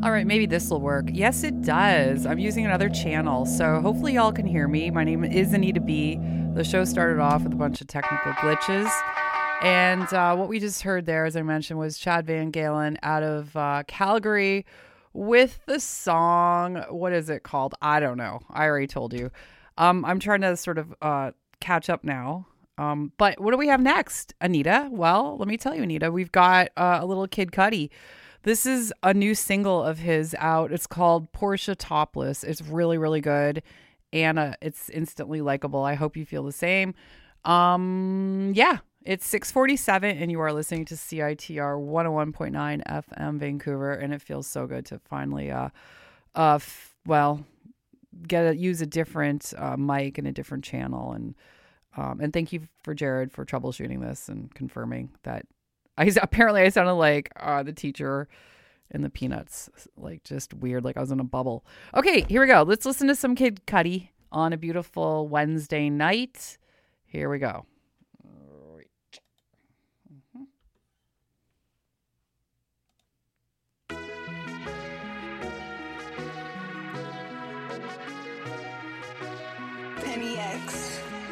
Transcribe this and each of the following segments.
All right, maybe this will work. Yes, it does. I'm using another channel, so hopefully y'all can hear me. My name is Anita B. The show started off with a bunch of technical glitches. And what we just heard there, as I mentioned, was Chad Van Galen out of Calgary with the song, what is it called? I don't know. I already told you. I'm trying to sort of catch up now. But what do we have next, Anita? Well, let me tell you, Anita, we've got a little Kid Cudi. This is a new single of his out. It's called Portia Topless. It's really, really good. And it's instantly likable. I hope you feel the same. Yeah, it's 6:47 and you are listening to CITR 101.9 FM Vancouver. And it feels so good to finally, use a different mic and a different channel. And thank you for Jared for troubleshooting this and confirming that. I sounded like the teacher in the Peanuts, like just weird, like I was in a bubble. Okay, here we go. Let's listen to some Kid Cudi on a beautiful Wednesday night. Here we go. Penny X.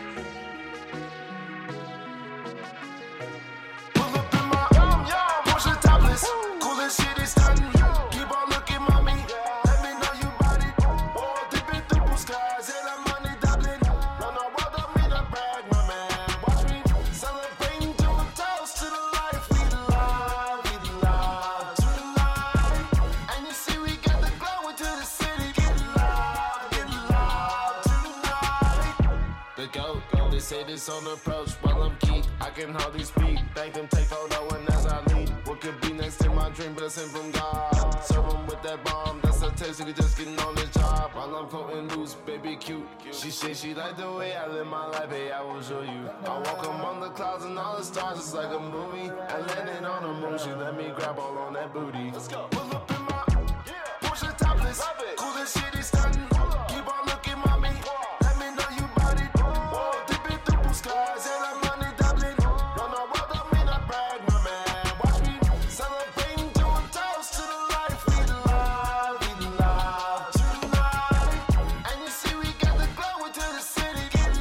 Say this on approach while I'm key. I can hardly speak. Thank them, take photo, and as I lead. What could be next in my dream, blessing from God. Serve them with that bomb, that's a taste. You can just getting on the job. While I'm floating loose, baby cute. She said she like the way I live my life, hey, I will show you. I walk among the clouds and all the stars, it's like a movie. I landed on the moon, she let me grab all on that booty. Let's go. Pull up in my Porsche topless. Cool as shit is stunning. Keep on looking, mommy. Let me know you bought it. Skies and I'm money doubling. Run a world up, me not brag, my man. Watch me celebrating, doing toast to the life we love tonight. And you see we got the glow into the city. Get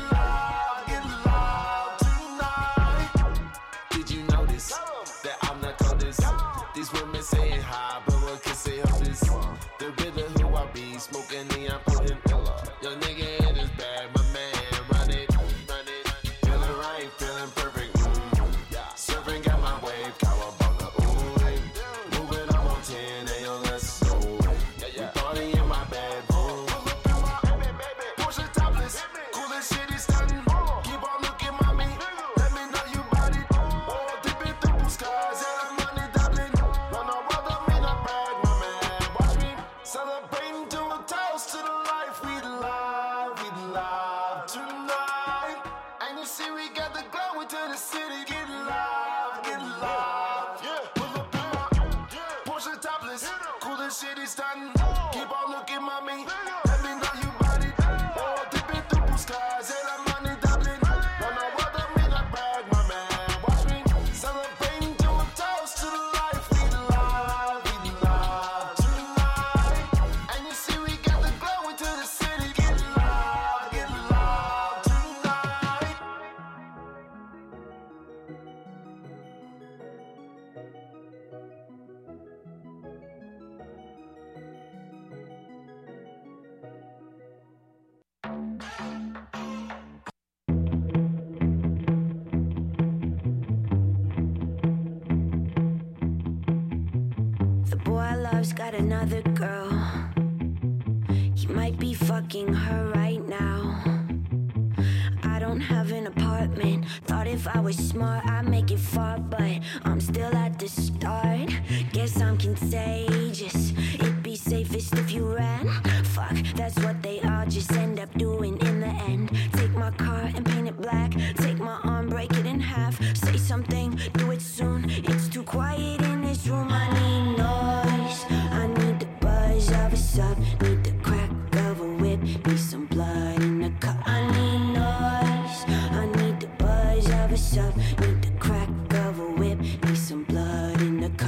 love tonight. Did you notice that I'm not coldest? These women saying hi, but what can say of this? The really who I be, smoking neon, putting your nigga in his bag, my man. Run it. Feeling perfect, surfing got my wave, cowabunga, ooh, moving up on 10, and yo, let's go, we party in my bedroom, Porsche topless, cool as shit is stunning, keep on looking, mommy, let me know you bought it, dipping through blue skies, and I'm money doubling, run a world up, me not brag, my man, watch me celebrating, do a toast to the life we love tonight, and you see we got the glow into the city. Get love, yeah. Pull up in my Porsche topless, cool as shit is stunning. Keep on looking, mommy. Let me know you bought it. Dipping through blue skies, and I'm money doubling. Run a world up, me not brag, my man. Watch me celebrating, do a toast to the life we love tonight. And you see we got the glow into the city. Get love tonight. The boy I love's got another girl. He might be fucking her right now. I don't have an apartment. Thought if I was smart I'd make it far, but I'm still at the start. Guess I'm contagious. It'd be safest if you ran. Fuck, that's what they all just end up doing in the end. Take my car and paint it black. Take my arm, break it in half. Say something, do it soon. It's too quiet in this room. I need noise. I need the buzz of a sub. Need the crack of a whip. Need some blood in the cup. I need noise. I need the buzz of a sub. Need the crack of a whip. Need some blood in the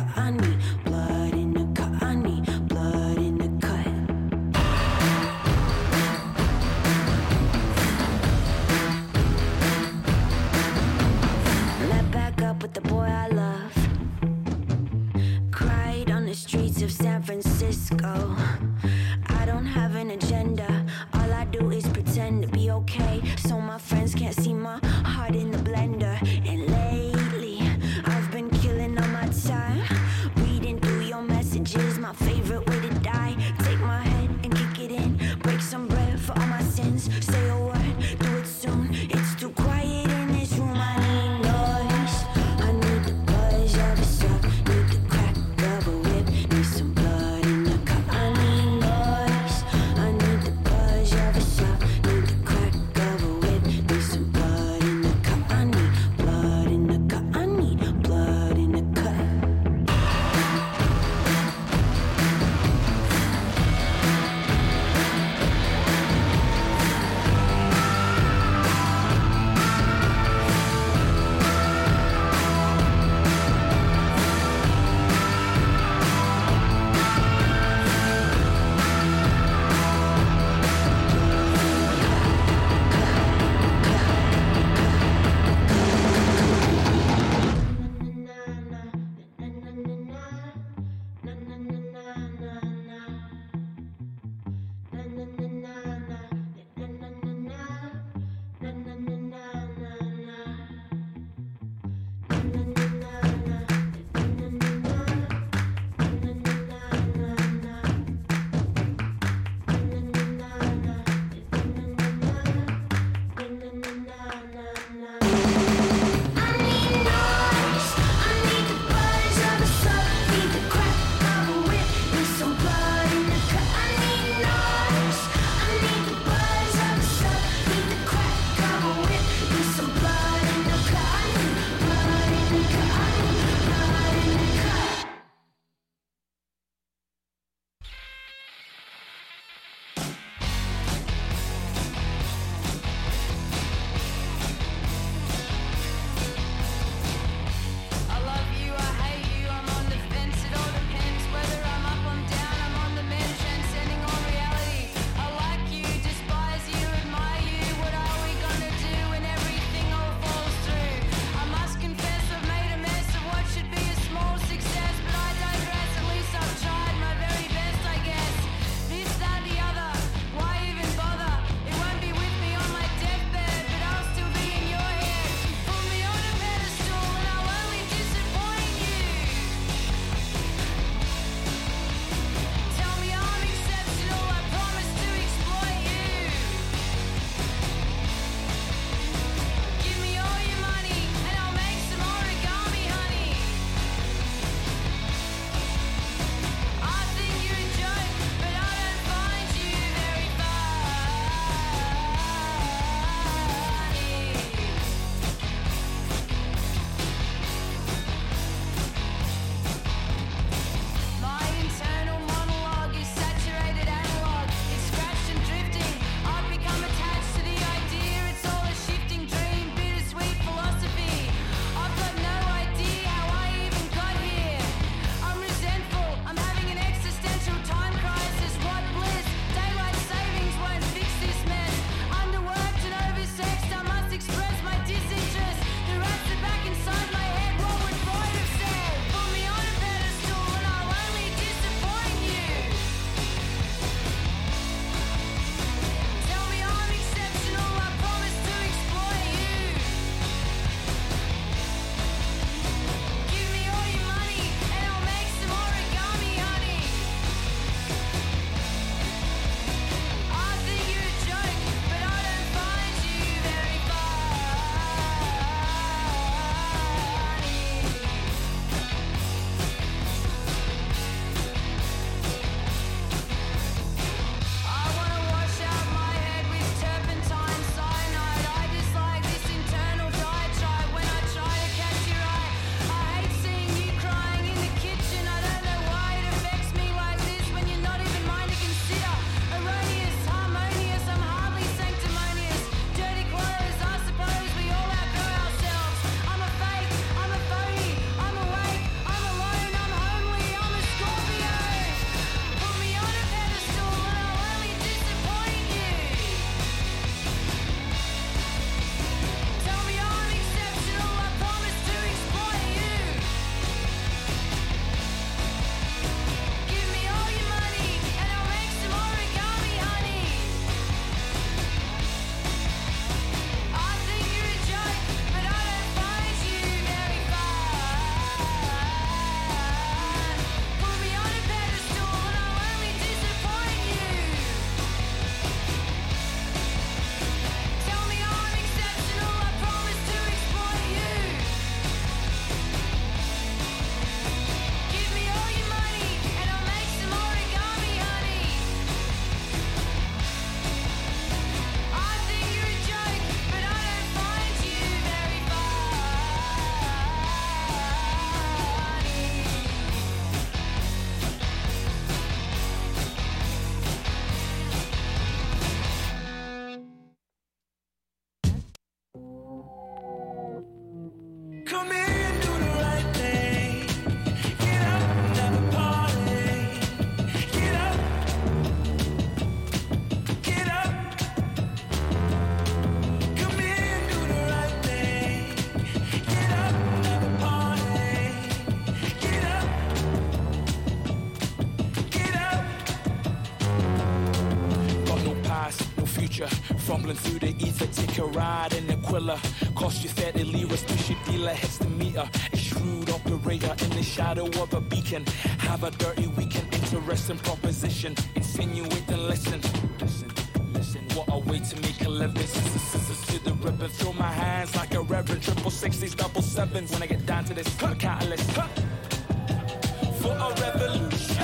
future. Fumbling through the ether, take a ride in Aquila. Cost you 30 liras, push your dealer, hits the meter. A shrewd operator in the shadow of a beacon. Have a dirty weekend, interesting proposition. Insinuate and listen. Listen, what a way to make a living. Scissors to the ribbon, throw my hands like a reverend. 666, 777s. When I get down to this, I'm a catalyst. For a revolution.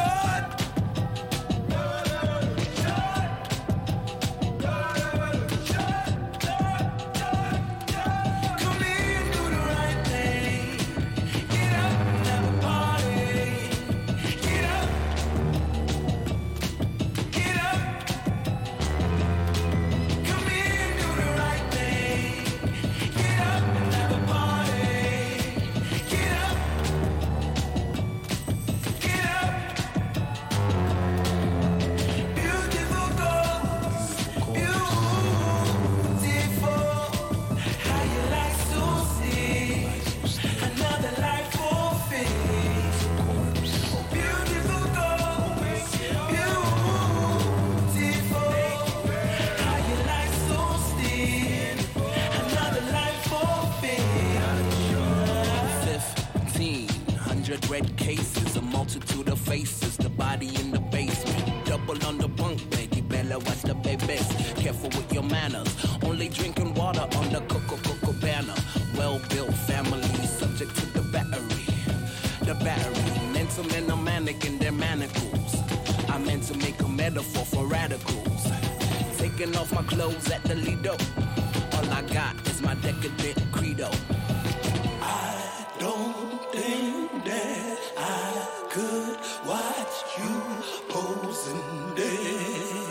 Red cases, a multitude of faces, the body in the basement. Double on the bunk, baby, Bella, watch the babies. Careful with your manners, only drinking water on the Coco banner. Well-built family, subject to the battery. The battery, mental men are manic in their manacles. I meant to make a metaphor for radicals. Taking off my clothes at the Lido. All I got is my decadent credo. I don't think that I could watch you posing there.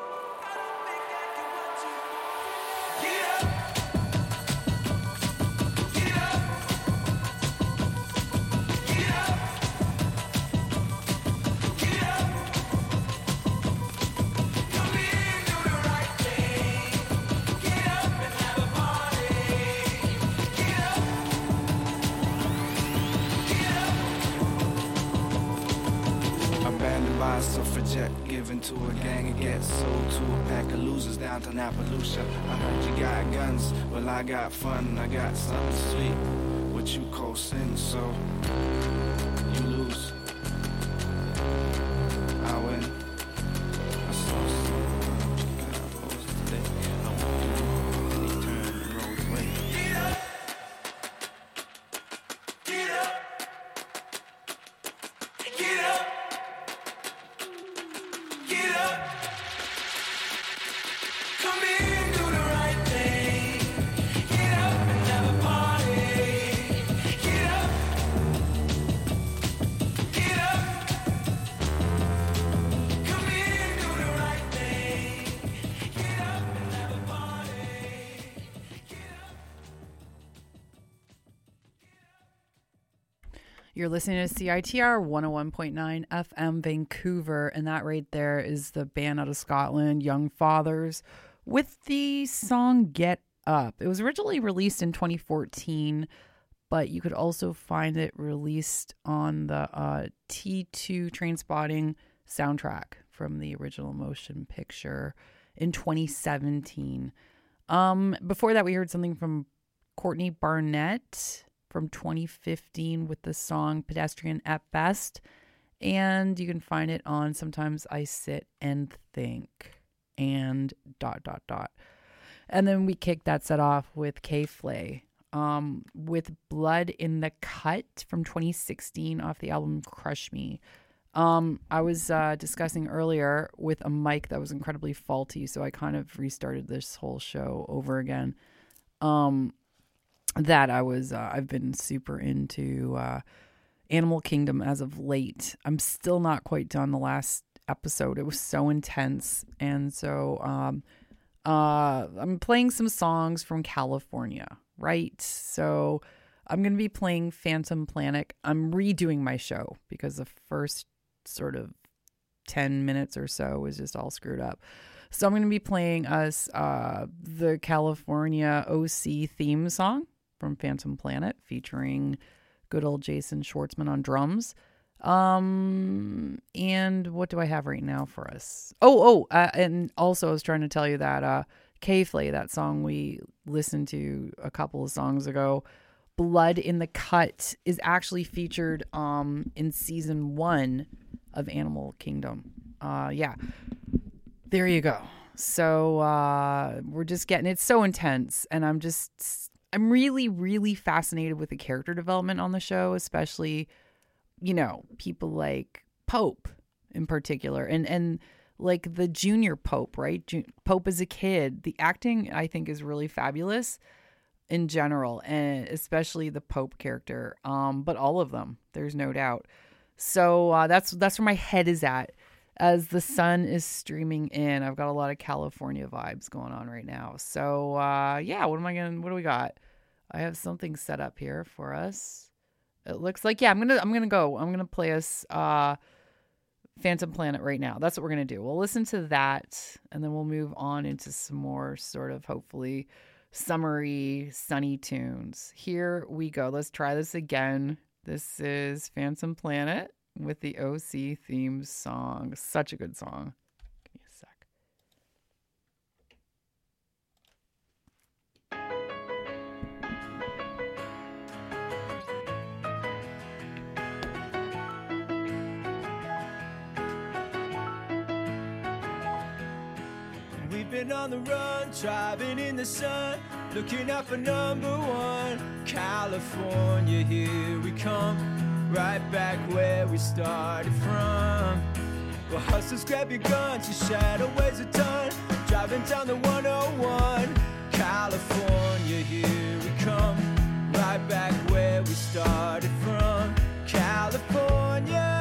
Get up. Get up. Get up. Get up. Come in, do the right thing. Get up and have a party. Get up. Abandoned by a suffragette, given to a gang and get sold to a pack of losers down to Appaloosa. I heard you got guns, well I got fun, I got something sweet, what you call sin, so you lose, I win. I saw something, got a post today, I went through, and he turned and rode away. Get up. Get up. Get up. Get up. Come in, do the right thing. Get up and have a party. Get up. Get up. Come in, do the right thing. Get up and have a party. Get up. You're listening to CITR 101.9 FM Vancouver, and that right there is the band out of Scotland, Young Fathers, with the song Get Up. It was originally released in 2014, but you could also find it released on the T2 Trainspotting soundtrack from the original motion picture in 2017. Before that, we heard something from Courtney Barnett from 2015 with the song Pedestrian at Best. And you can find it on Sometimes I Sit and Think and ... And then we kicked that set off with K-Flay with Blood in the Cut from 2016 off the album Crush Me. I was discussing earlier with a mic that was incredibly faulty, so I kind of restarted this whole show over again. I've been super into Animal Kingdom as of late. I'm still not quite done the last episode. It was so intense. And so I'm playing some songs from California, right? So I'm going to be playing Phantom Planet. I'm redoing my show because the first sort of 10 minutes or so was just all screwed up. So I'm going to be playing us the California OC theme song from Phantom Planet featuring good old Jason Schwartzman on drums. And what do I have right now for us? And also I was trying to tell you that K-Flay, that song we listened to a couple of songs ago, Blood in the Cut, is actually featured in season 1 of Animal Kingdom. Yeah, there you go. So we're just getting, it's so intense, and I'm really, really fascinated with the character development on the show, especially, you know, people like Pope in particular, and like the junior Pope, right? Pope as a kid. The acting, I think, is really fabulous in general, and especially the Pope character. But all of them, there's no doubt. So that's where my head is at as the sun is streaming in. I've got a lot of California vibes going on right now. So yeah, what do we got? I have something set up here for us. It looks like, yeah, I'm gonna play us Phantom Planet right now. That's what we're gonna do. We'll listen to that, and then we'll move on into some more sort of hopefully summery, sunny tunes. Here we go. Let's try this again. This is Phantom Planet with the OC theme song. Such a good song. Give me a sec. We've been on the run, driving in the sun, looking out for number 1. California, here we come, right back where we started from. Well, hustlers, grab your guns, your shadow weighs a ton, driving down the 101. California, here we come, right back where we started from. California.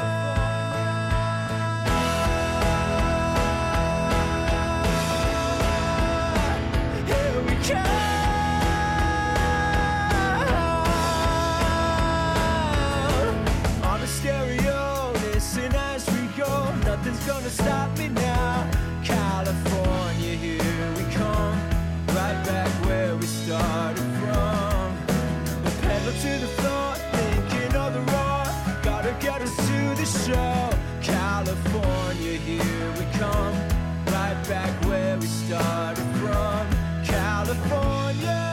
Nothing's gonna stop me now. California, here we come, right back where we started from. The pedal to the floor, thinking of the roar, gotta get us to the show. California, here we come, right back where we started from. California.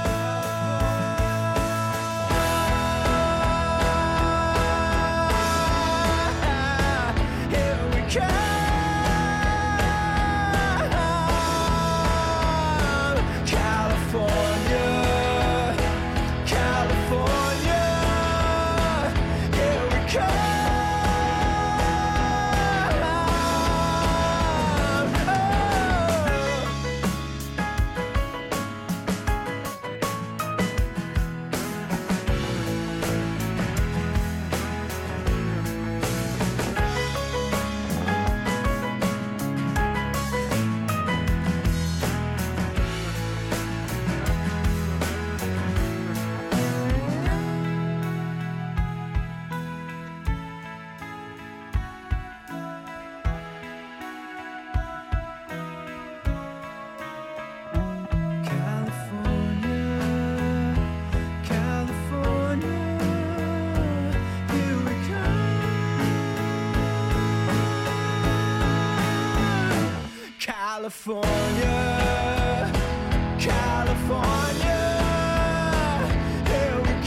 California, California, here we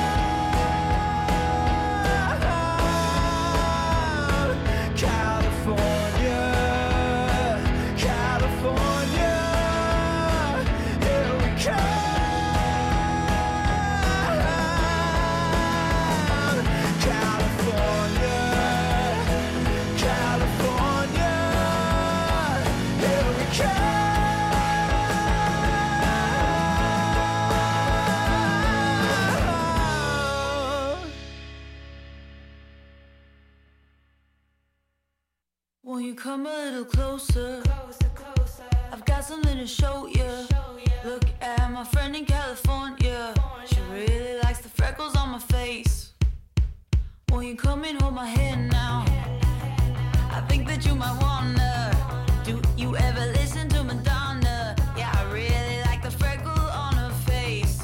come. California, California, here we come. California, California. Won't you come a little closer? I've got something to show you. Look at my friend in California. She really likes the freckles on my face. Won't you come and hold my hand now? I think that you might wanna. Do you ever listen to Madonna? Yeah, I really like the freckle on her face.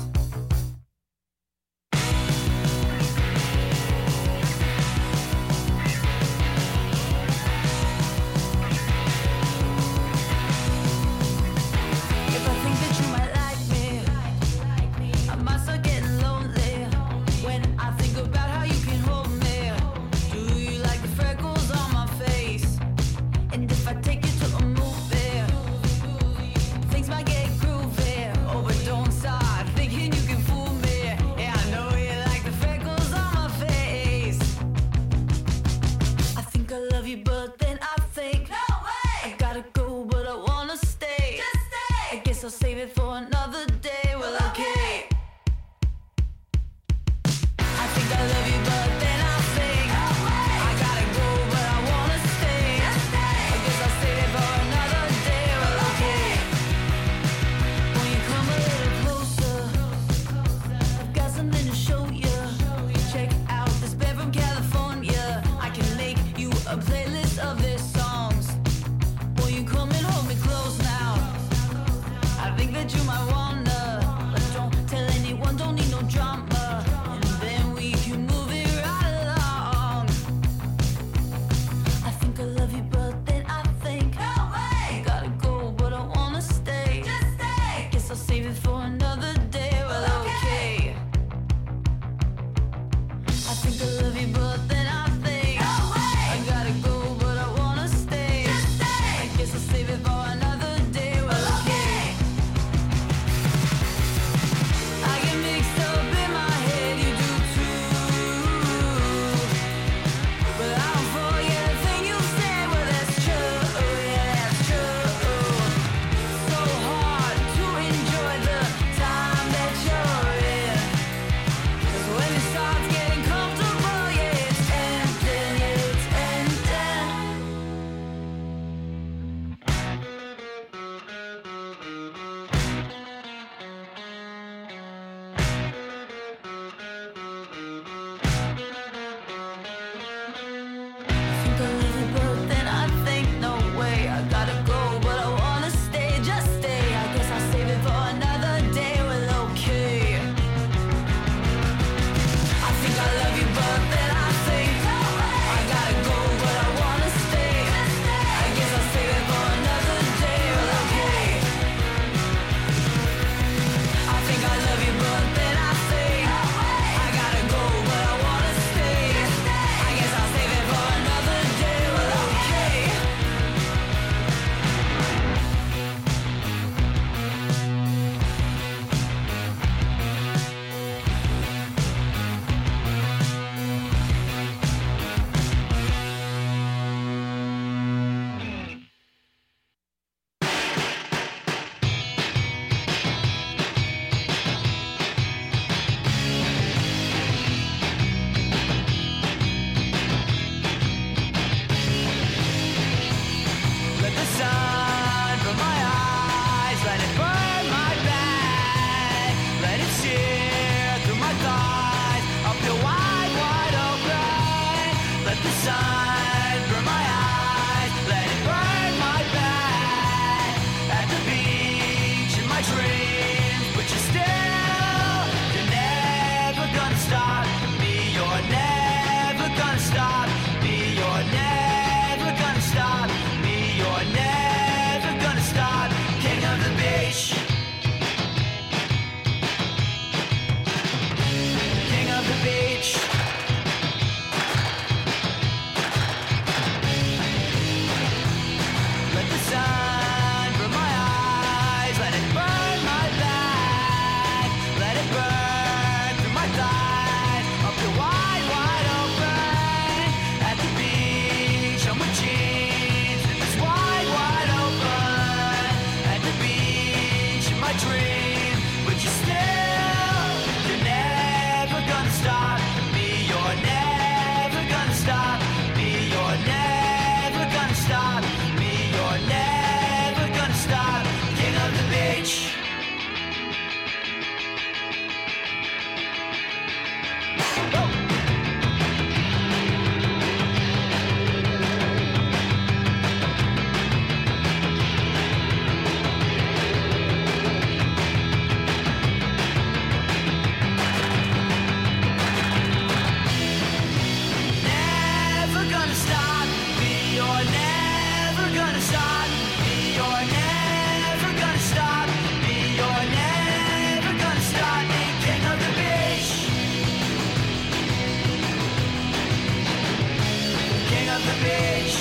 of the beach.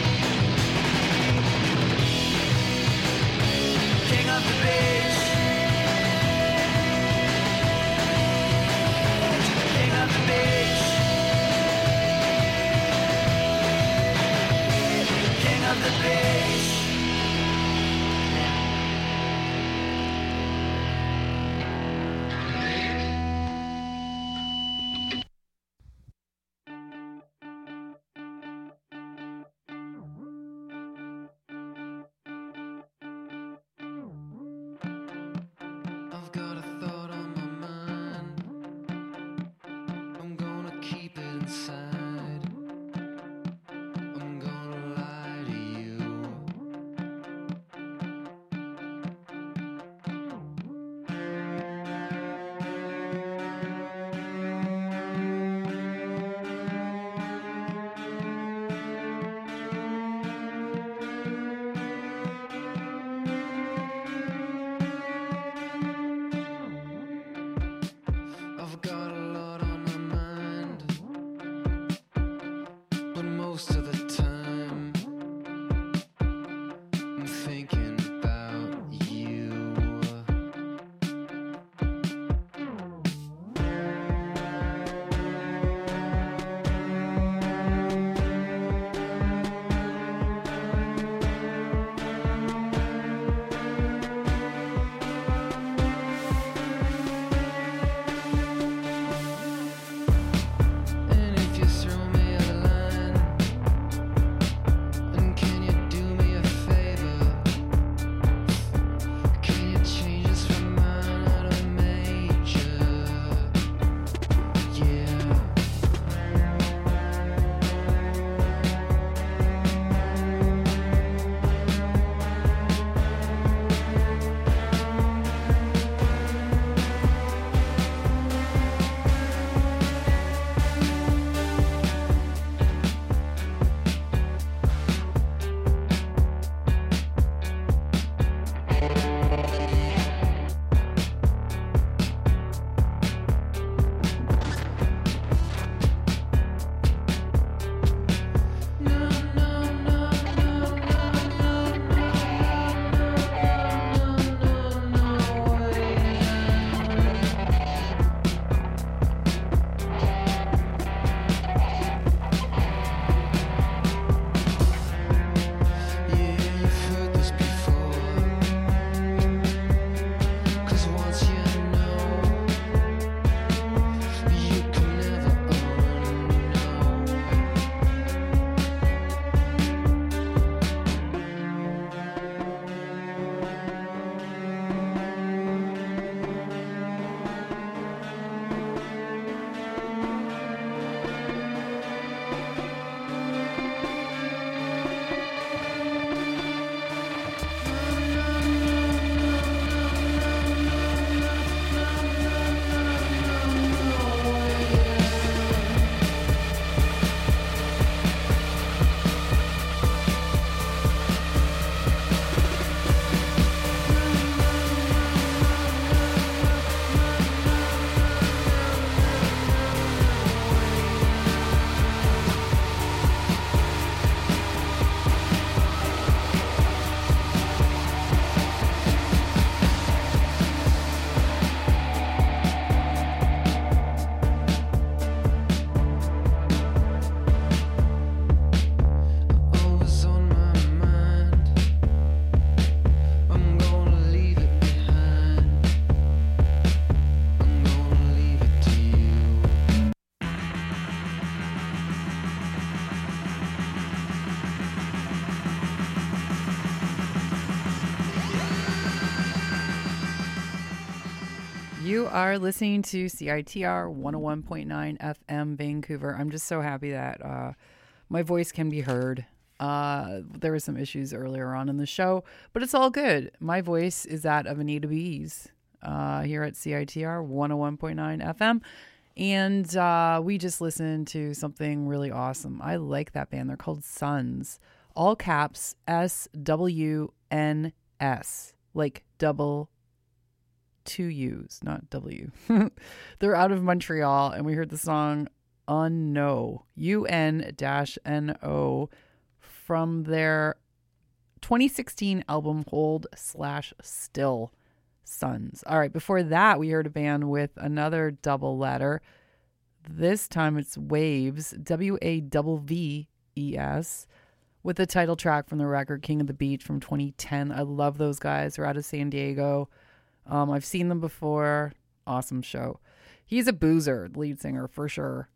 King of the beach. King of the beach. King of the beach. I've got a thought on my mind. I'm gonna keep it inside. I'm gonna lie to you. I've got a lot on my mind, but most of the time I'm thinking about you. And if you throw me a line, and can you do me a favor? Can you change this from minor to major? Yeah. Yeah, you've heard this before. 'Cause once you know, you can never unknow. Always on my mind. I'm gonna leave it behind. I'm gonna leave it to you. You are listening to CITR 101.9 FM Vancouver. I'm just so happy that my voice can be heard. There were some issues earlier on in the show, but it's all good. My voice is that of Anita B's here at CITR 101.9 FM. And we just listened to something really awesome. I like that band. They're called Suns. All caps SWNS. Like double 2 U's, not W. They're out of Montreal, and we heard the song Unno, UN-NO, from their 2016 album Hold/Still Sons. All right, before that, we heard a band with another double letter. This time it's Waves, WAVVES, with the title track from the record King of the Beach from 2010. I love those guys. They're out of San Diego. I've seen them before. Awesome show. He's a boozer, lead singer for sure.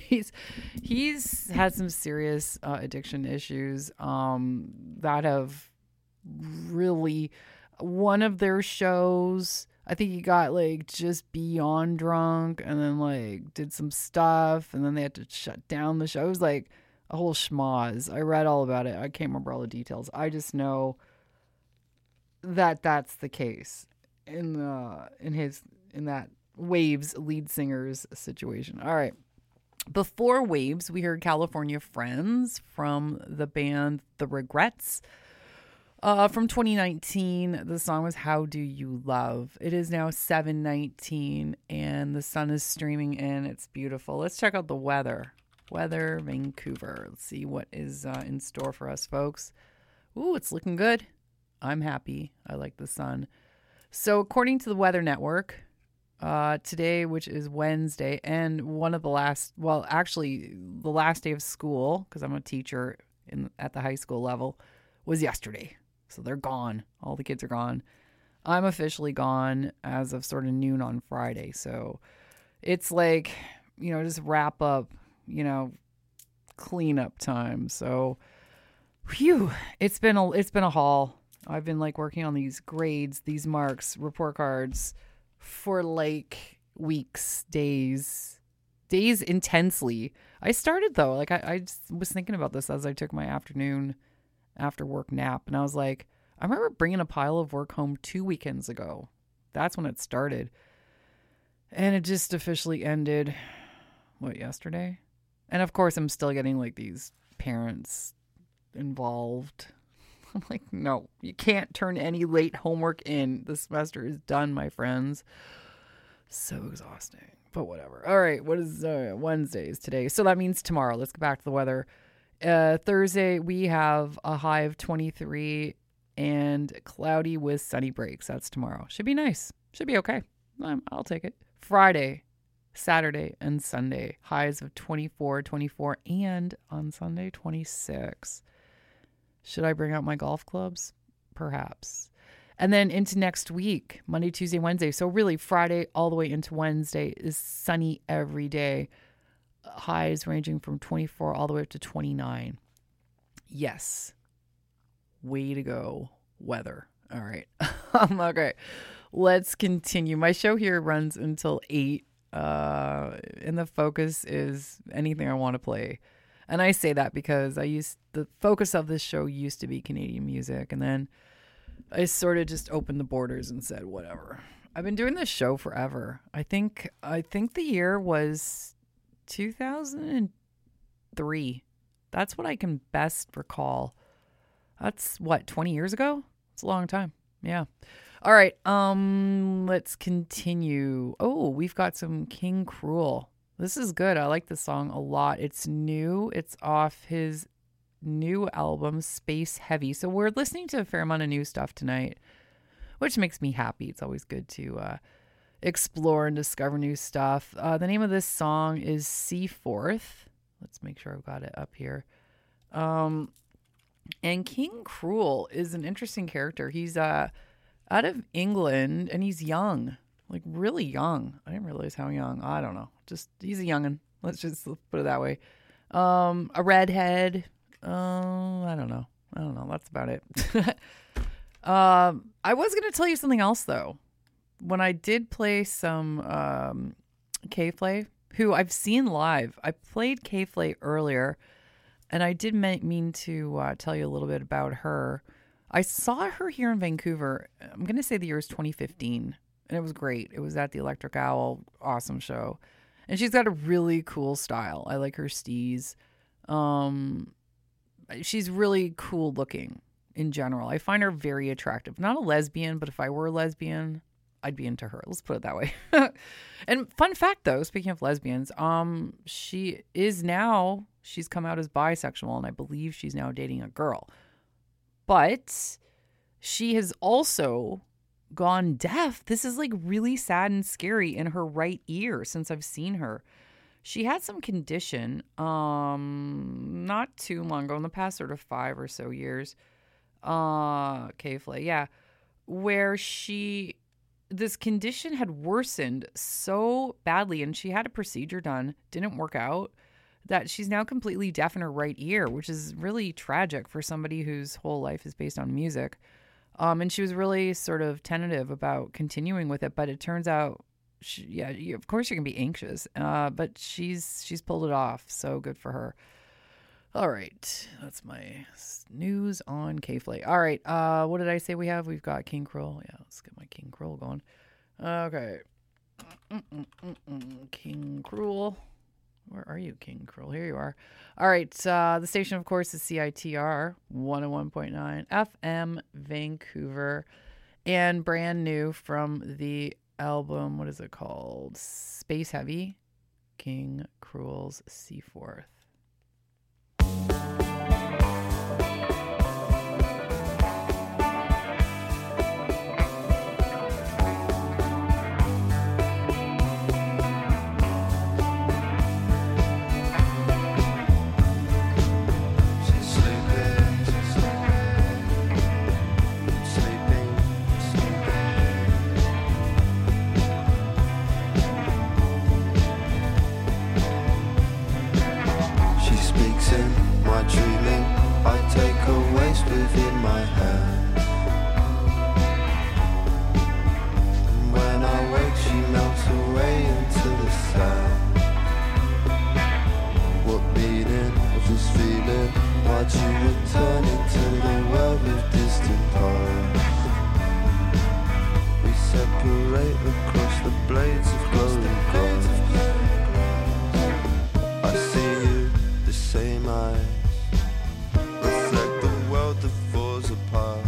He's had some serious addiction issues that have really, one of their shows, I think he got like just beyond drunk and then like did some stuff and then they had to shut down the show. It was like a whole schmoz. I read all about it. I can't remember all the details. I just know that that's the case in that Waves lead singer's situation. All right. Before Waves, we heard California Friends from the band The Regrets. From 2019, the song was How Do You Love? It is now 7:19 and the sun is streaming in. It's beautiful. Let's check out the weather. Weather, Vancouver. Let's see what is in store for us, folks. Ooh, it's looking good. I'm happy. I like the sun. So according to the Weather Network, today, which is Wednesday, and the last day of school, because I'm a teacher at the high school level, was yesterday. So they're gone. All the kids are gone. I'm officially gone as of sort of noon on Friday. So it's like, just wrap up, cleanup time. So, phew, it's been a haul. I've been like working on these grades, these marks, report cards for like weeks, days intensely. I started though, like I just was thinking about this as I took my afternoon after work nap, and I was like, I remember bringing a pile of work home 2 weekends ago. That's when it started, and it just officially ended yesterday. And of course I'm still getting like these parents involved. I'm like, no, you can't turn any late homework in. The semester is done, my friends. So exhausting, but whatever. All right, what is Wednesdays today? So that means tomorrow. Let's get back to the weather. Thursday, we have a high of 23 and cloudy with sunny breaks. That's tomorrow. Should be nice. Should be okay. I'll take it. Friday, Saturday, and Sunday, highs of 24, and on Sunday, 26. Should I bring out my golf clubs? Perhaps. And then into next week, Monday, Tuesday, Wednesday. So really Friday all the way into Wednesday is sunny every day. Highs ranging from 24 all the way up to 29. Yes. Way to go, weather. All right. Okay. Let's continue. My show here runs until 8. And the focus is anything I want to play. And I say that because the focus of this show used to be Canadian music. And then I sort of just opened the borders and said, whatever. I've been doing this show forever. I think the year was 2003. That's what I can best recall. That's 20 years ago? It's a long time. Yeah. All right. Let's continue. Oh, we've got some King Cruel. This is good. I like this song a lot. It's new. It's off his new album, Space Heavy. So we're listening to a fair amount of new stuff tonight, which makes me happy. It's always good to explore and discover new stuff. The name of this song is Seaforth. Let's make sure I've got it up here. And King Cruel is an interesting character. He's out of England, and he's young. Like really young. I didn't realize how young. I don't know. Just he's a youngin'. Let's put it that way. A redhead. I don't know. That's about it. I was going to tell you something else though. When I did play some K-Flay, who I've seen live. I played K-Flay earlier, and I did mean to tell you a little bit about her. I saw her here in Vancouver. I'm going to say the year is 2015. And it was great. It was at the Electric Owl. Awesome show. And she's got a really cool style. I like her steez. She's really cool looking in general. I find her very attractive. Not a lesbian, but if I were a lesbian, I'd be into her. Let's put it that way. And fun fact, though, speaking of lesbians, she's come out as bisexual, and I believe she's now dating a girl. But she has also gone deaf. This is like really sad and scary in her right ear since I've seen her. She had some condition not too long ago, in the past sort of 5 or so years. K-Flay, yeah. Where this condition had worsened so badly, and she had a procedure done, didn't work out, that she's now completely deaf in her right ear, which is really tragic for somebody whose whole life is based on music. And she was really sort of tentative about continuing with it, but it turns out, of course you can be anxious, but she's pulled it off, so good for her. All right, that's my news on K-Flay. All right, what did I say we have? We've got King Cruel. Yeah, let's get my King Cruel going. Okay. King Cruel. Where are you, King Cruel? Here you are. All right, the station, of course, is CITR 101.9 FM Vancouver, and brand new from the album, what is it called? Space Heavy, King Cruel's Seaforth. Dreaming, I take a waste within my head. And when I wake, she melts away into the sand. What meaning of this feeling? Why'd you return into the world of distant past? We separate across the blades of glowing grass. I see you, the same eyes reflect the world that falls apart.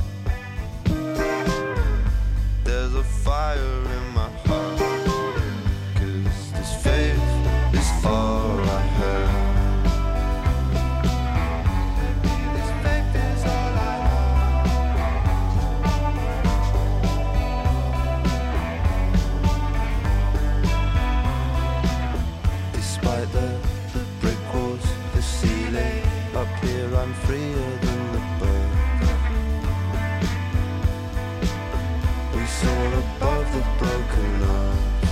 There's a fire in my heart, 'cause this faith is all I have. This faith is all I have. Despite the brick walls, the ceiling, up here I'm freer than the bird. We soar above the broken earth.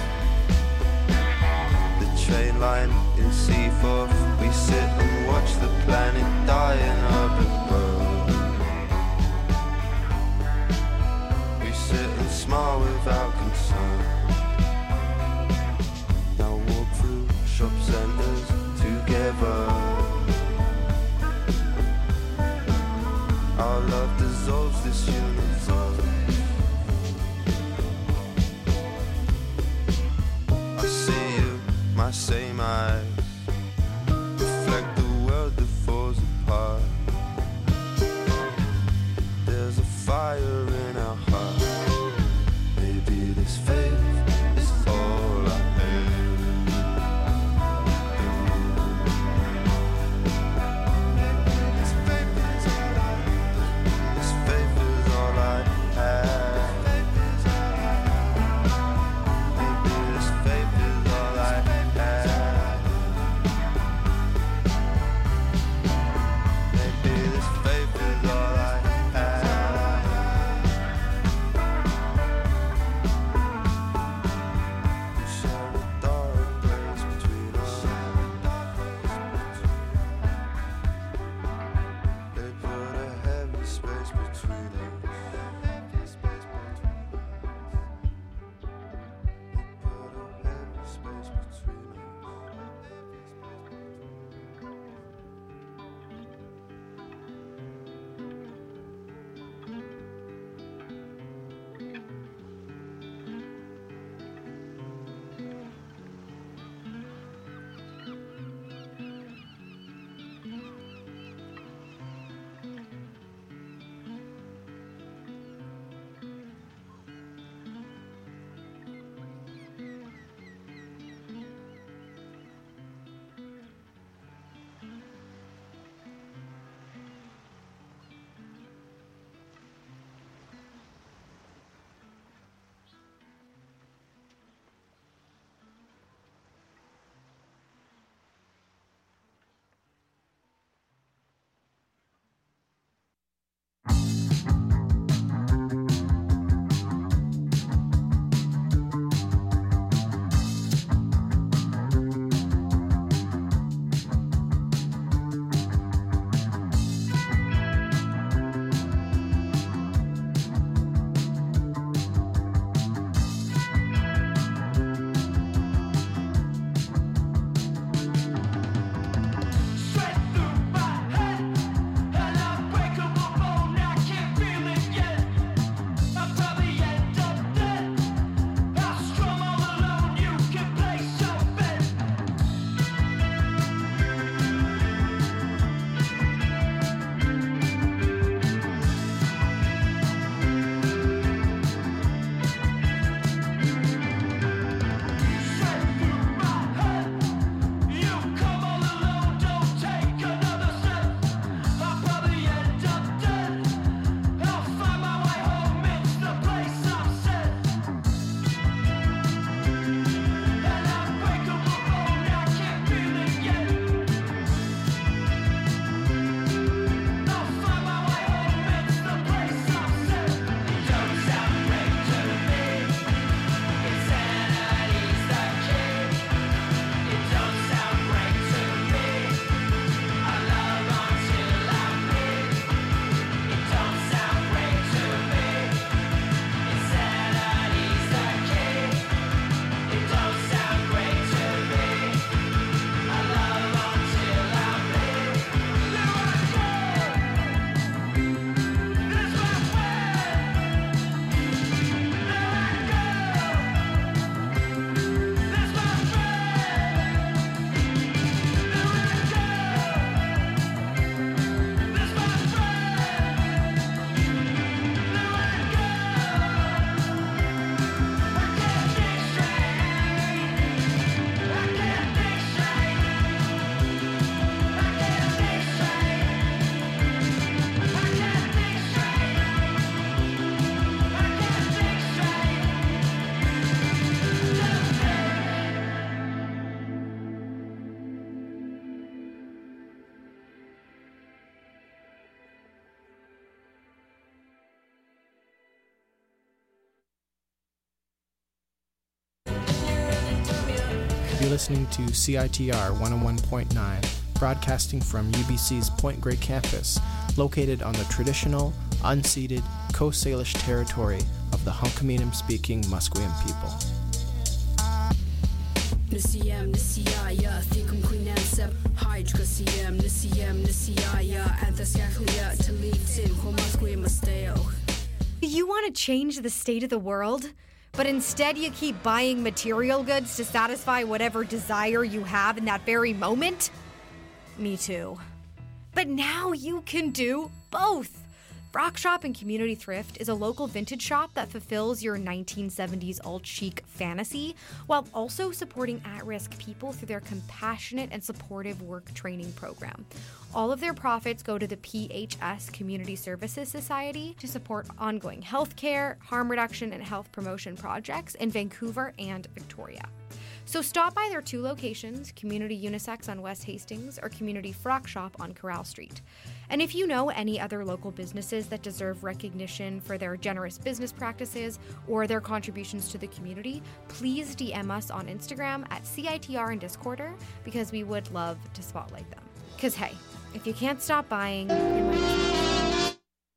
The train line in Seaforth, we sit and watch the planet die in urban bird. We sit and smile without concern. Now walk through shop centres together. Our love dissolves this universe. I see you, my same eyes reflect the world that falls apart. There's a fire in our heart. Maybe this faith is all I have. This faith is all I have. This faith is all You're listening to CITR 101.9, broadcasting from UBC's Point Grey campus, located on the traditional, unceded Coast Salish territory of the Hunkaminam-speaking Musqueam people. You want to change the state of the world, but instead you keep buying material goods to satisfy whatever desire you have in that very moment? Me too. But now you can do both. Frock Shop and Community Thrift is a local vintage shop that fulfills your 1970s alt-chic fantasy while also supporting at-risk people through their compassionate and supportive work training program. All of their profits go to the PHS Community Services Society to support ongoing healthcare, harm reduction, and health promotion projects in Vancouver and Victoria. So stop by their 2 locations, Community Unisex on West Hastings or Community Frock Shop on Corral Street. And if you know any other local businesses that deserve recognition for their generous business practices or their contributions to the community, please DM us on Instagram at CITR and Discorder because we would love to spotlight them. Because hey, if you can't stop buying, you might.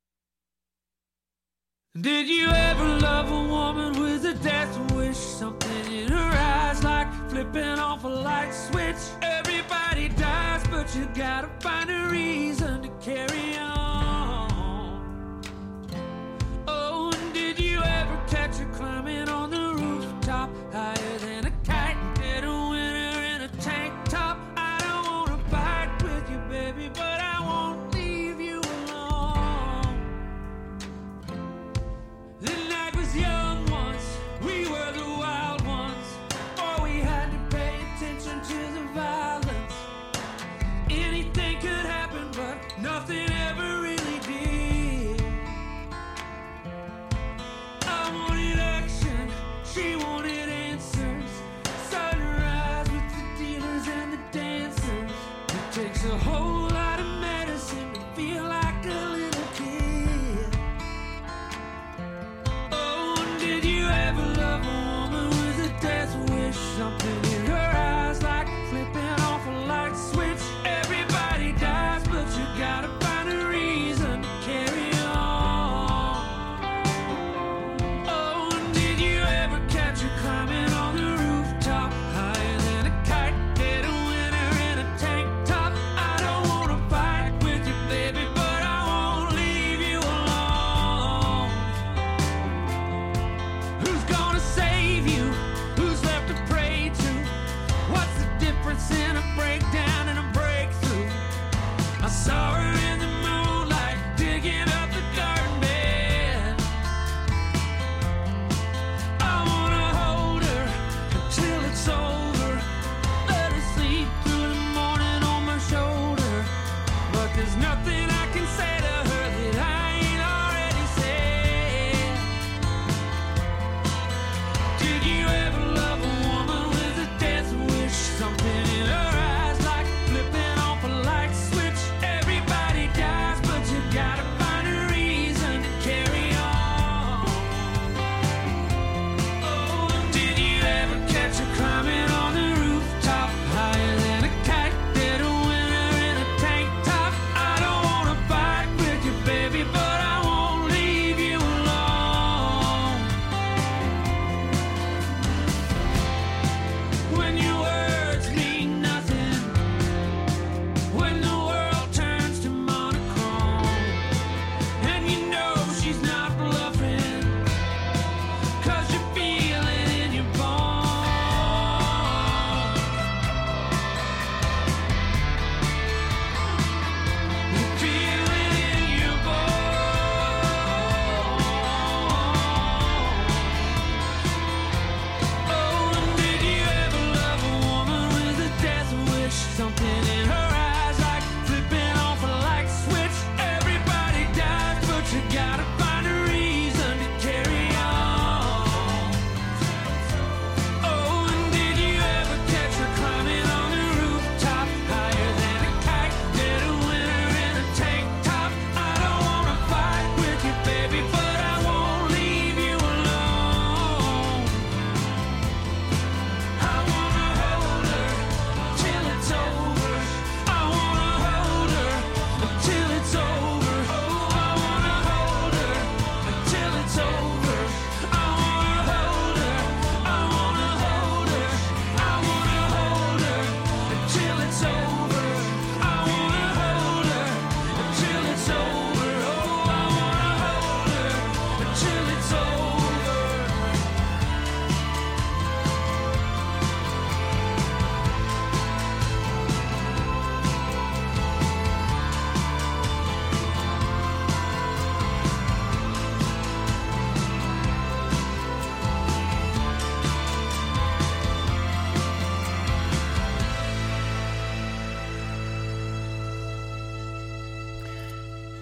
Did you ever love a woman with a death wish? Something in her eyes like flipping off a light switch. Everybody dies, but you gotta find a reason to carry on. Oh, and did you ever catch her climbing on the rooftop higher than a kite? Dead of winter in a tank top. I don't wanna fight with you, baby, but I won't leave you alone. The night was young once, we were the wild ones. Or we had to pay attention to the violence. Anything could happen, but nothing ever really did. I wanted action, she wanted answers. Sunrise with the dealers and the dancers. It takes a whole lot of medicine to feel like a little kid. Oh, did you ever love a woman with a death wish? Something in her eyes like flipping off a light switch. Everybody dies, but you gotta find a reason to carry on. Oh, did you ever catch her climbing on the rooftop higher than a kite? Dead of winter in a tank top. I don't wanna fight with you, baby, but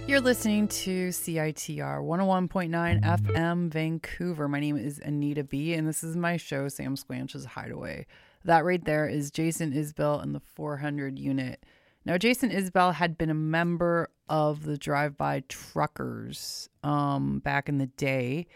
You're listening to CITR 101.9 FM Vancouver. My name is Anita B, and this is my show, Sam Squanch's Hideaway. That right there is Jason Isbell and the 400 unit. Now, Jason Isbell had been a member of the Drive-By Truckers back in the day.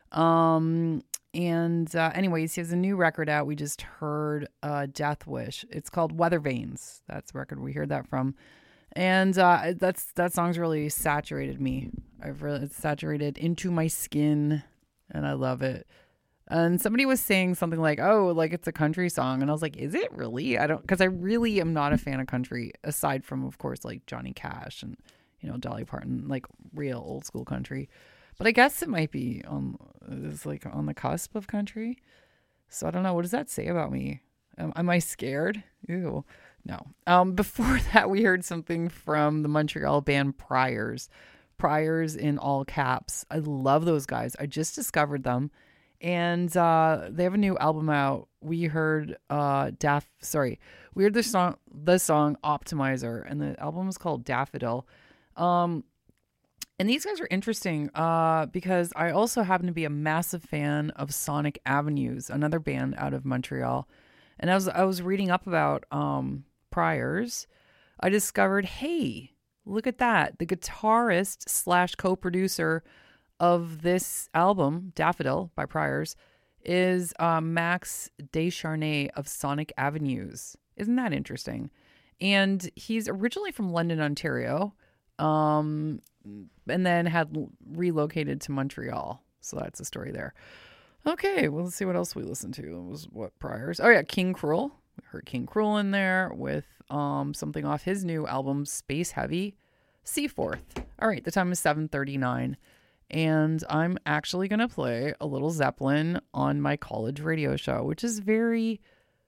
Anyways, he has a new record out. We just heard Death Wish. It's called Weather Vanes. That's the record we heard that from. And that song's really saturated me. It's saturated into my skin, and I love it. And somebody was saying something like, "Oh, like it's a country song," and I was like, "Is it really?" Because I really am not a fan of country, aside from, of course, like Johnny Cash and Dolly Parton, like real old school country. But I guess it might be it's like on the cusp of country. So I don't know. What does that say about me? Am I scared? Ew. No. Before that, we heard something from the Montreal band Priors. Priors in all caps. I love those guys. I just discovered them. And they have a new album out. We heard the song Optimizer, and the album is called Daffodil. And these guys are interesting because I also happen to be a massive fan of Sonic Avenues, another band out of Montreal. And I was reading up about Priors. I discovered, hey, look at that. The guitarist / co-producer of this album, Daffodil by Priors, is Max Descharnay of Sonic Avenues. Isn't that interesting? And he's originally from London, Ontario, and then had relocated to Montreal. So that's the story there. Okay, well, let's see what else we listened to. It was what Priors? Oh yeah, King Cruel. We heard King Cruel in there with something off his new album, Space Heavy, Seaforth. All right, the time is 7:39, and I'm actually going to play a little Zeppelin on my college radio show, which is very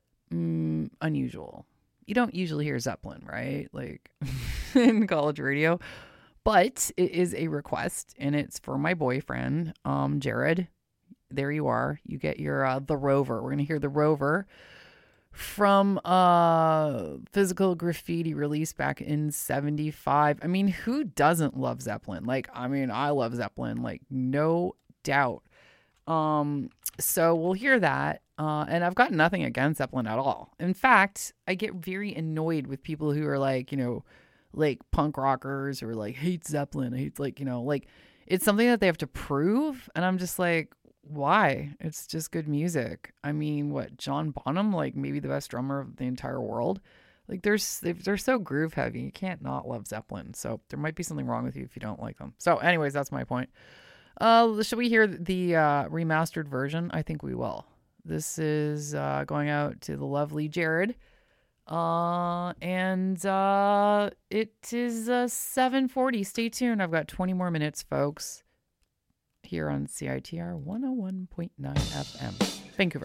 unusual. You don't usually hear Zeppelin, right? Like in college radio, but it is a request, and it's for my boyfriend, Jared. There you are. You get your The Rover. We're going to hear The Rover from Physical Graffiti, released back in 1975. I mean, who doesn't love Zeppelin? I love Zeppelin, like no doubt. So we'll hear that. And I've got nothing against Zeppelin at all. In fact, I get very annoyed with people who are like punk rockers or like hate Zeppelin. It's something that they have to prove. And I'm just like, why? It's just good music. I mean, what, John Bonham, like maybe the best drummer of the entire world? Like they're so groove heavy. You can't not love Zeppelin. So there might be something wrong with you if you don't like them. So anyways, that's my point. Should we hear the remastered version? I think we will. This is going out to the lovely Jared. And it is 7:40. Stay tuned. I've got 20 more minutes, folks, here on CITR 101.9 FM, Vancouver.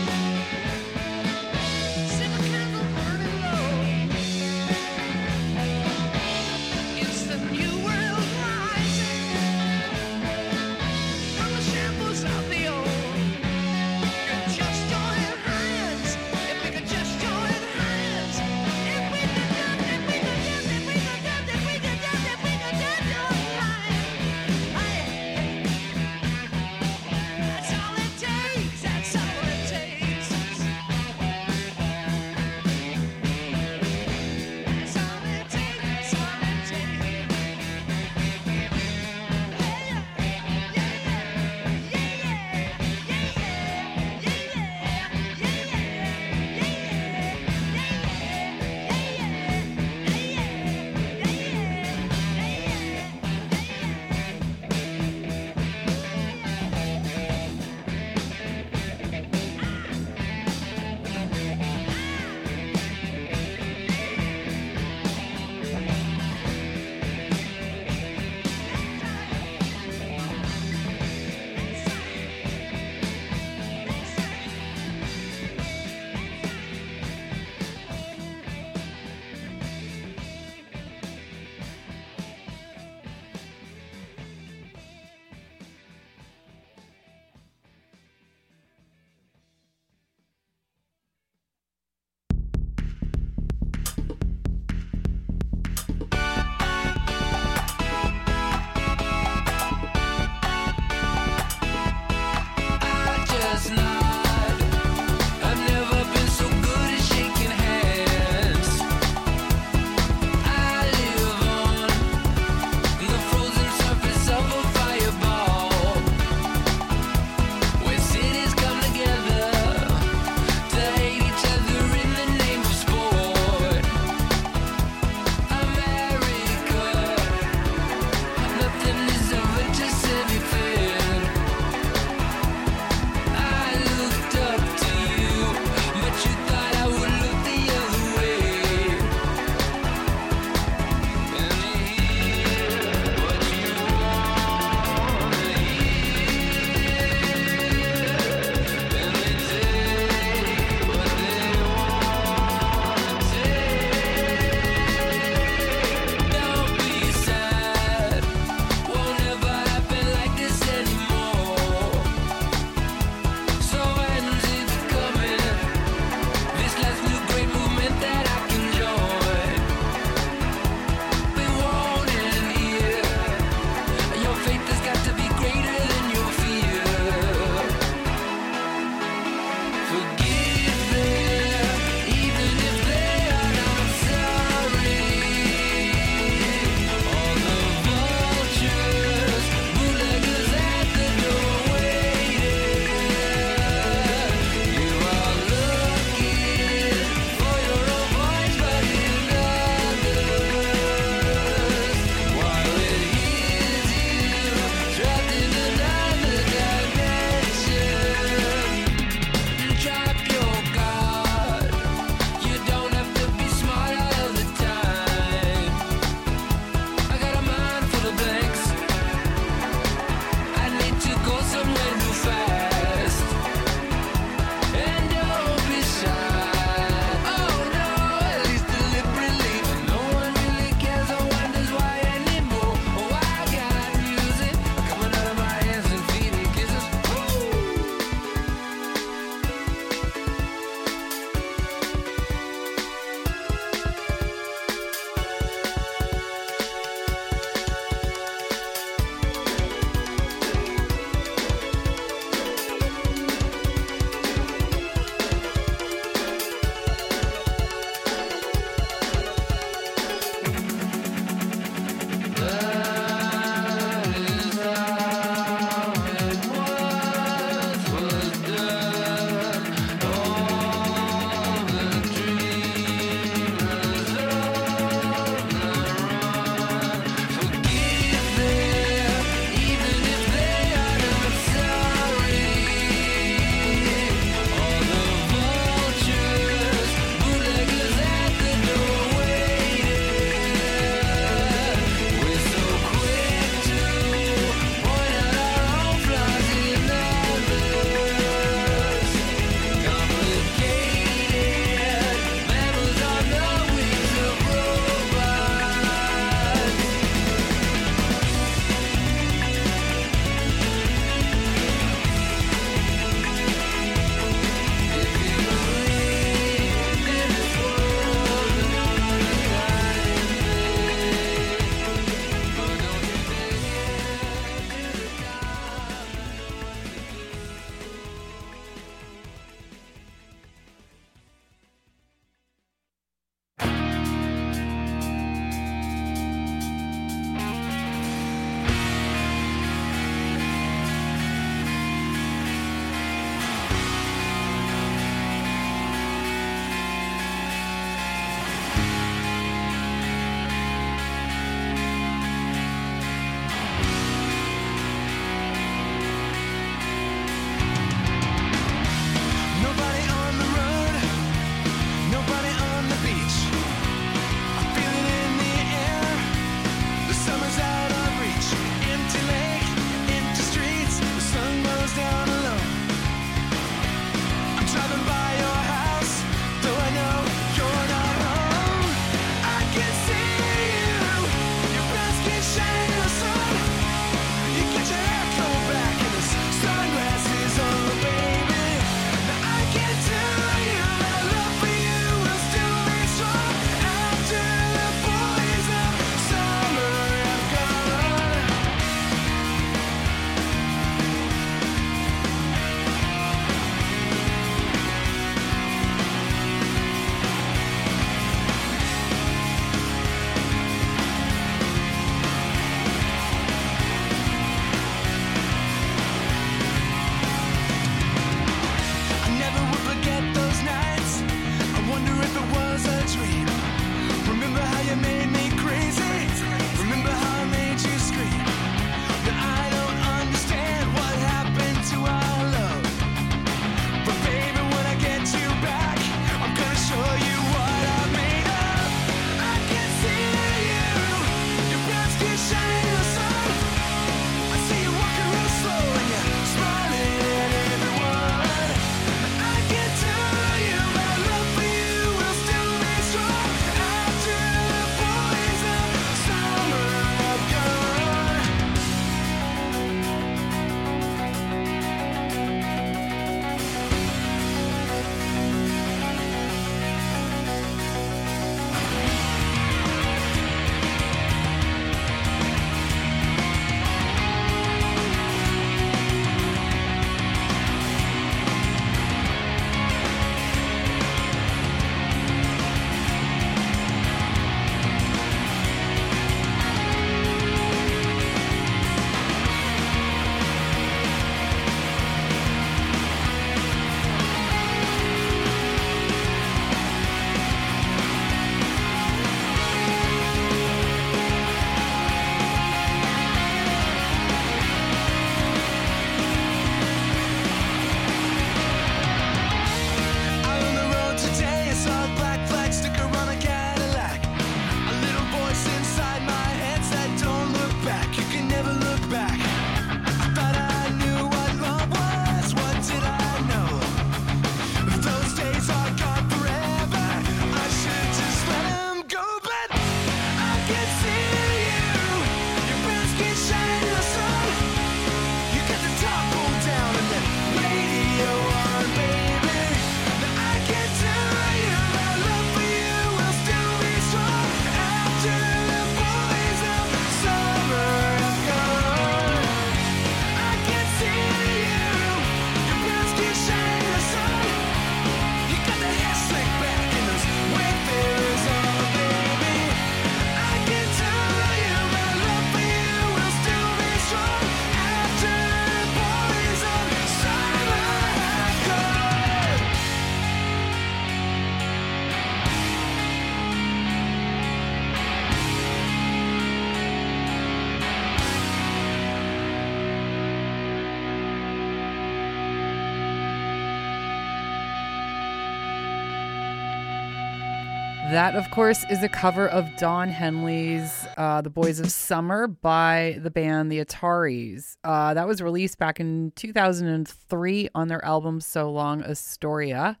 That, of course, is a cover of Don Henley's The Boys of Summer by the band The Ataris. That was released back in 2003 on their album So Long Astoria.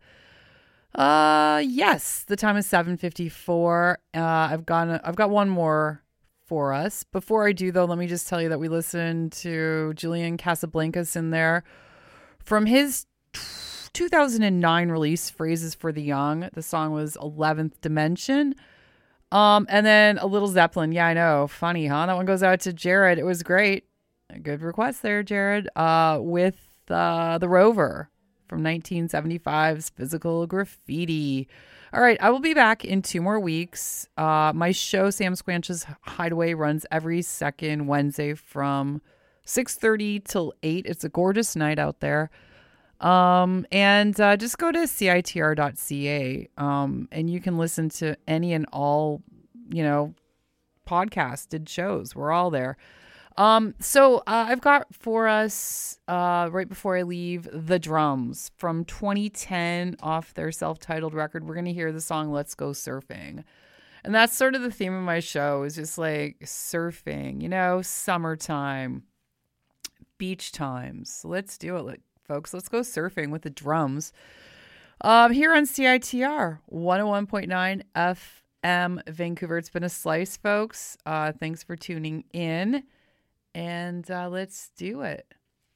Yes, the time is 7:54. I've got one more for us. Before I do, though, let me just tell you that we listened to Julian Casablancas in there from his 2009 release, Phrases for the Young. The song was 11th Dimension. And then a little Zeppelin. Yeah, I know. Funny, huh? That one goes out to Jared. It was great. A good request there, Jared. With The Rover from 1975's Physical Graffiti. All right, I will be back in 2 more weeks. My show, Sam Squanch's Hideaway, runs every second Wednesday from 6:30 till 8. It's a gorgeous night out there. And just go to CITR.ca, and you can listen to any and all, podcasted shows. We're all there. So I've got for us, right before I leave, The Drums from 2010 off their self-titled record. We're going to hear the song Let's Go Surfing. And that's sort of the theme of my show, is just like surfing, summertime, beach times. Let's do it, folks. Let's go surfing with The Drums. Here on CITR 101.9 FM Vancouver. It's been a slice, folks. Thanks for tuning in. And let's do it.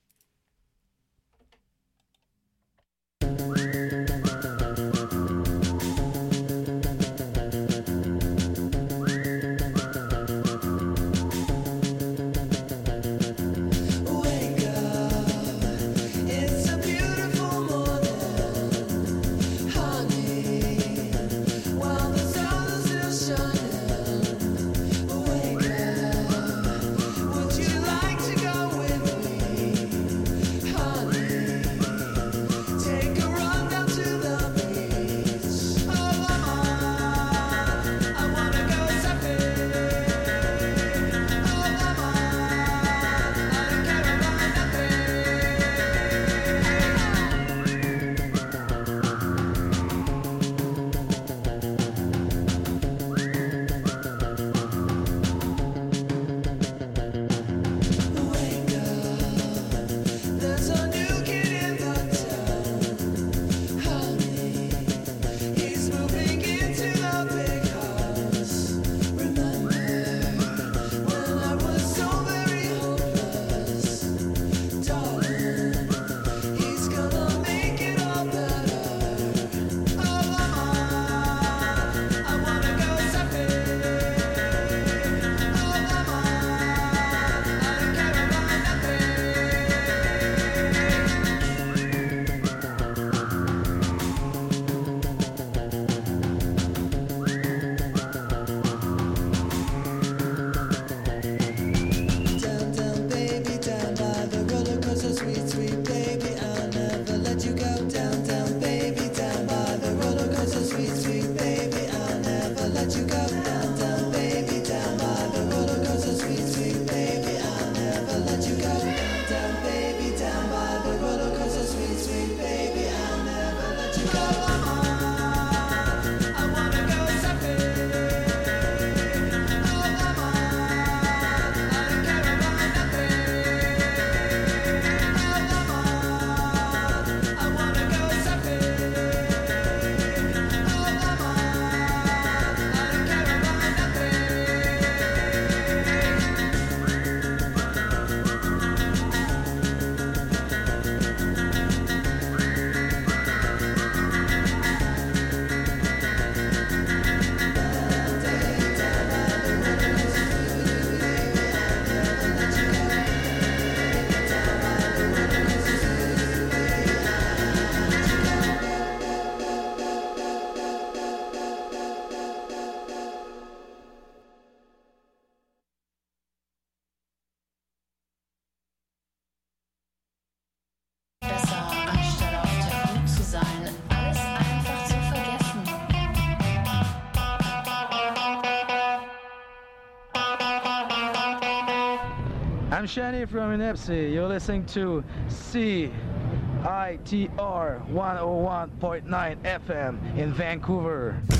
I'm Shani from Inepsi. You're listening to CITR 101.9 FM in Vancouver.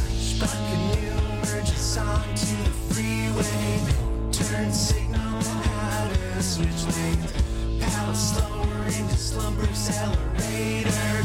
Spark a new emergence onto the freeway. Turn signal how to switch lanes. Paddle slower into slumber's elevator.